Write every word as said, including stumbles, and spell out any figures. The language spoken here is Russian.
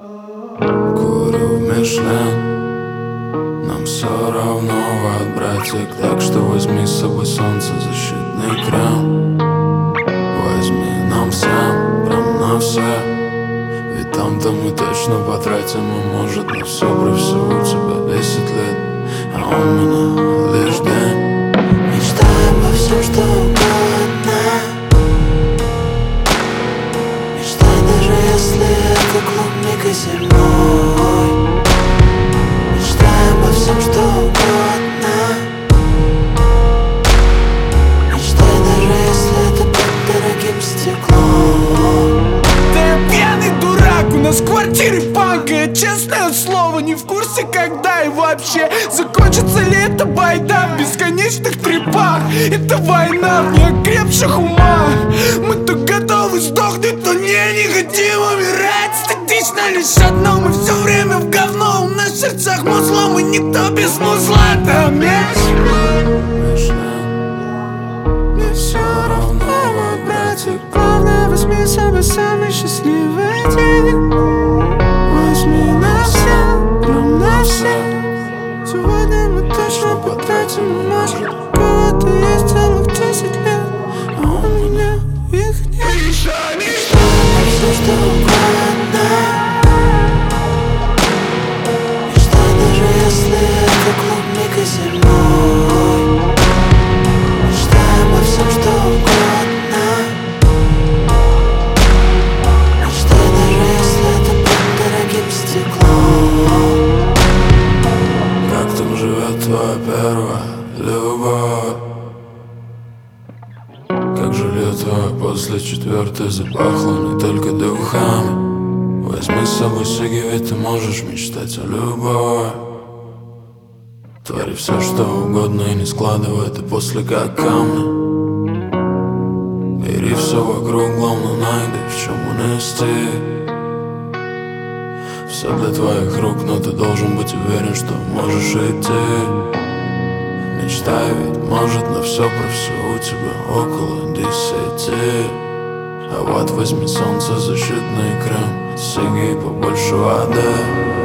Курю в Мишлен, нам все равно от братик. Так что возьми с собой солнцезащитный крем. Возьми нам всем, прям на все. Ведь там-то мы точно потратим, и может на все про все. У тебя десять лет, а у меня лишь день. Мечтаю обо всем, что угодно. Мечтай, даже если это клубника зимой. Мечтай обо всем, что угодно. Мечтай, даже если это под дорогим стеклом. Да я пьяный дурак, у нас в квартире панка. Я, честное слово, не в курсе, когда и вообще закончится ли эта байда в бесконечных трепах. Это война в неокрепших умах. Мы то готовы сдохнуть, но не, не хотим умирать. Статично лишь одно, мы все время в говно. У нас в сердцах музло, мы никто без музла. Там мяч. Мне все равно, вот, братик. Главное, возьми с собой самый счастливый день. Возьми на все, прям на все. Сегодня мы точно потратим, может, у кого-то есть целых десять лет, а у меня их нет. Мечтай все, что угодно. Мечтай, даже если это клубника зимой. Мечтай обо всем, что угодно. Мечтай, даже если это под дорогим стеклом. Как там живет твоя первая любовь? Как жилье твое после четвертой запахло не только духами. Возьми с собой сиги, ведь ты можешь мечтать о любви. Твори все, что угодно и не складывай это после как камни. Бери все вокруг, главное найди, в чем унести. Все для твоих рук, но ты должен быть уверен, что можешь идти. Мечтай, ведь может на все про все у тебя около десяти. А вот возьми солнцезащитный крем, сиги и побольше воды.